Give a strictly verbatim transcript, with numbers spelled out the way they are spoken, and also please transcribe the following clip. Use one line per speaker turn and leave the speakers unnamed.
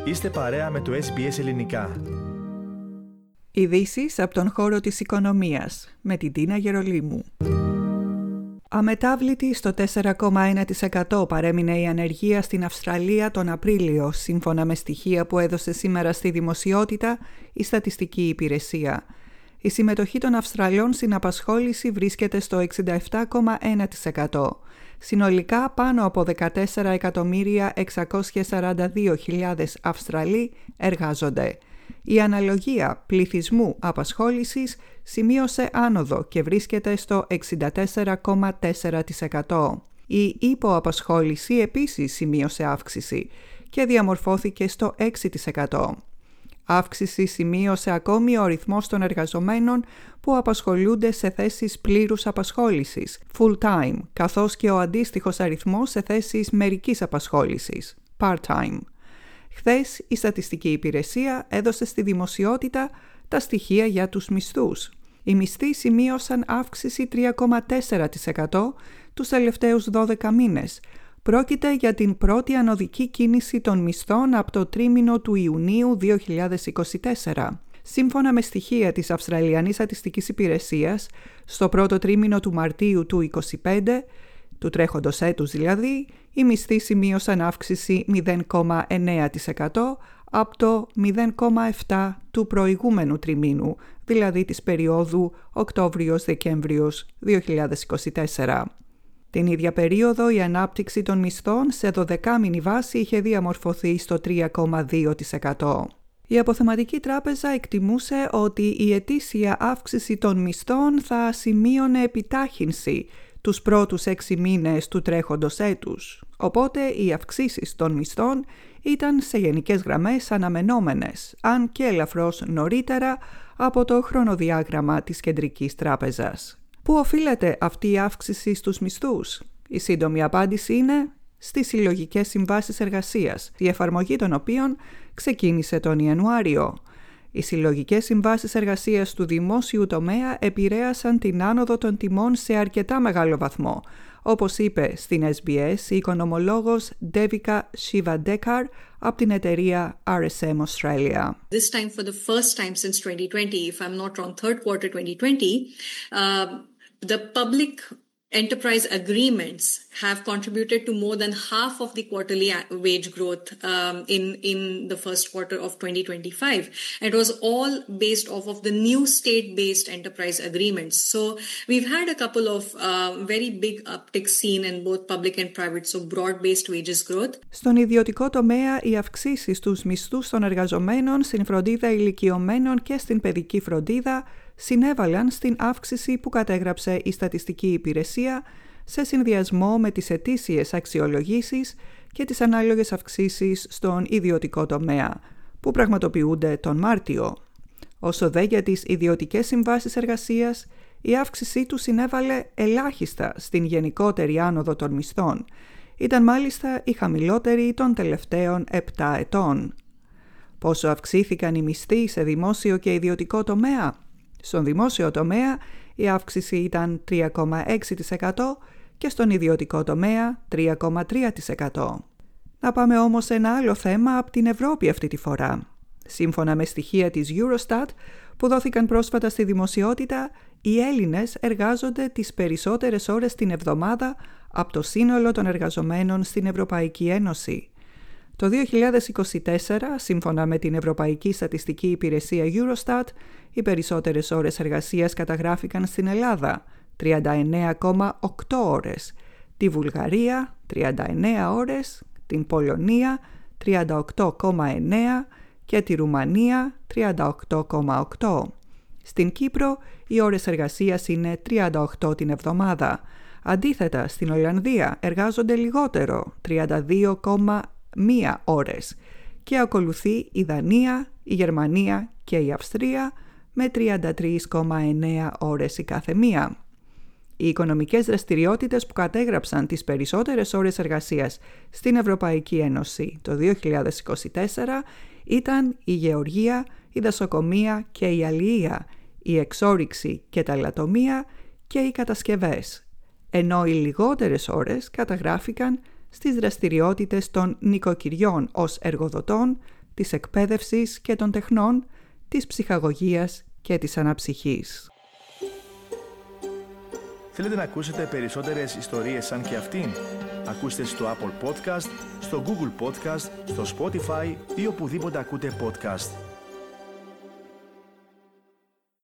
Είστε παρέα με το ες μπι ες Ελληνικά.
Ειδήσεις από τον χώρο της οικονομίας με την Τίνα Γερολίμου. Αμετάβλητη στο τέσσερα κόμμα ένα τοις εκατό παρέμεινε η ανεργία στην Αυστραλία τον Απρίλιο, σύμφωνα με στοιχεία που έδωσε σήμερα στη δημοσιότητα η Στατιστική Υπηρεσία. Η συμμετοχή των Αυστραλιών στην απασχόληση βρίσκεται στο εξήντα επτά κόμμα ένα τοις εκατό. Συνολικά πάνω από δεκατέσσερα εκατομμύρια εξακόσιες σαράντα δύο χιλιάδες Αυστραλοί εργάζονται. Η αναλογία πληθυσμού απασχόλησης σημείωσε άνοδο και βρίσκεται στο εξήντα τέσσερα κόμμα τέσσερα τοις εκατό. Η υποαπασχόληση επίσης σημείωσε αύξηση και διαμορφώθηκε στο έξι τοις εκατό. Αύξηση σημείωσε ακόμη ο αριθμός των εργαζομένων που απασχολούνται σε θέσεις πλήρους απασχόλησης, full-time, καθώς και ο αντίστοιχος αριθμός σε θέσεις μερικής απασχόλησης, part-time. Χθες, η Στατιστική Υπηρεσία έδωσε στη δημοσιότητα τα στοιχεία για τους μισθούς. Οι μισθοί σημείωσαν αύξηση τρία κόμμα τέσσερα τοις εκατό τους τελευταίους δώδεκα μήνες. Πρόκειται για την πρώτη ανωδική κίνηση των μισθών από το τρίμηνο του Ιουνίου δύο χιλιάδες είκοσι τέσσερα. Σύμφωνα με στοιχεία της Αυστραλιανής Στατιστικής Υπηρεσίας, στο πρώτο τρίμηνο του Μαρτίου του είκοσι πέντε, του τρέχοντος έτους δηλαδή, οι μισθοί σημείωσαν αύξηση μηδέν κόμμα εννέα τοις εκατό από το μηδέν κόμμα επτά τοις εκατό του προηγούμενου τριμήνου, δηλαδή της περίοδου Οκτώβριος-Δεκέμβριος δύο χιλιάδες είκοσι τέσσερα. Την ίδια περίοδο η ανάπτυξη των μισθών σε δωδεκάμηνη βάση είχε διαμορφωθεί στο τρία κόμμα δύο τοις εκατό. Η Αποθεματική Τράπεζα εκτιμούσε ότι η ετήσια αύξηση των μισθών θα σημείωνε επιτάχυνση τους πρώτους έξι μήνες του τρέχοντος έτους, οπότε οι αυξήσεις των μισθών ήταν σε γενικές γραμμές αναμενόμενες, αν και ελαφρώς νωρίτερα από το χρονοδιάγραμμα της Κεντρικής Τράπεζας. Πού οφείλεται αυτή η αύξηση στους μισθούς? Η σύντομη απάντηση είναι στις συλλογικές συμβάσεις εργασίας, η εφαρμογή των οποίων ξεκίνησε τον Ιανουάριο. Οι συλλογικές συμβάσεις εργασίας του δημόσιου τομέα επηρέασαν την άνοδο των τιμών σε αρκετά μεγάλο βαθμό, όπως είπε στην ες μπι ες η οικονομολόγος Devika Shivadekar από την εταιρεία αρ ες εμ Australia.
This time for the first time since twenty twenty, if I'm not wrong, third quarter twenty twenty, uh, the public enterprise agreements have contributed to more than half of the quarterly wage growth um, in in the first quarter of twenty twenty-five. It was all based off of the new state-based enterprise agreements. So we've had a couple of uh, very big upticks seen in both public and private, so broad-based wages growth.
Στον ιδιωτικό τομέα, οι αυξήσεις στους μισθούς των εργαζομένων στην φροντίδα ηλικιωμένων και στην παιδική φροντίδα συνέβαλαν στην αύξηση που κατέγραψε η Στατιστική Υπηρεσία σε συνδυασμό με τις ετήσιες αξιολογήσεις και τις ανάλογες αυξήσεις στον ιδιωτικό τομέα, που πραγματοποιούνται τον Μάρτιο. Όσο δε για τις ιδιωτικές συμβάσεις εργασίας, η αύξησή του συνέβαλε ελάχιστα στην γενικότερη άνοδο των μισθών. Ήταν μάλιστα η χαμηλότερη των τελευταίων επτά ετών. Πόσο αυξήθηκαν οι μισθοί σε δημόσιο και ιδιωτικό τομέα? Στον δημόσιο τομέα η αύξηση ήταν τρία κόμμα έξι τοις εκατό και στον ιδιωτικό τομέα τρία κόμμα τρία τοις εκατό. Να πάμε όμως σε ένα άλλο θέμα από την Ευρώπη αυτή τη φορά. Σύμφωνα με στοιχεία της Eurostat που δόθηκαν πρόσφατα στη δημοσιότητα, οι Έλληνες εργάζονται τις περισσότερες ώρες την εβδομάδα από το σύνολο των εργαζομένων στην Ευρωπαϊκή Ένωση. Το δύο χιλιάδες είκοσι τέσσερα, σύμφωνα με την Ευρωπαϊκή Στατιστική Υπηρεσία Eurostat, οι περισσότερες ώρες εργασίας καταγράφηκαν στην Ελλάδα, τριάντα εννέα κόμμα οκτώ ώρες, τη Βουλγαρία, τριάντα εννέα ώρες, την Πολωνία, τριάντα οκτώ κόμμα εννέα και τη Ρουμανία, τριάντα οκτώ κόμμα οκτώ. Στην Κύπρο, οι ώρες εργασίας είναι τριάντα οκτώ την εβδομάδα. Αντίθετα, στην Ολλανδία εργάζονται λιγότερο, τριάντα δύο κόμμα μία ώρες, και ακολουθεί η Δανία, η Γερμανία και η Αυστρία με τριάντα τρία κόμμα εννέα ώρες η κάθε μία. Οι οικονομικές δραστηριότητες που κατέγραψαν τις περισσότερες ώρες εργασίας στην Ευρωπαϊκή Ένωση το δύο χιλιάδες είκοσι τέσσερα ήταν η γεωργία, η δασοκομεία και η αλληλεία, η εξόρυξη και τα λατομεία και οι κατασκευές, ενώ οι λιγότερες ώρες καταγράφηκαν στις δραστηριότητες των νοικοκυριών ως εργοδοτών, της εκπαίδευσης και των τεχνών, της ψυχαγωγίας και της αναψυχής.
Θέλετε να ακούσετε περισσότερες ιστορίες σαν και αυτήν? Ακούστε στο Apple Podcast, στο Google Podcast, στο Spotify ή οπουδήποτε ακούτε podcast.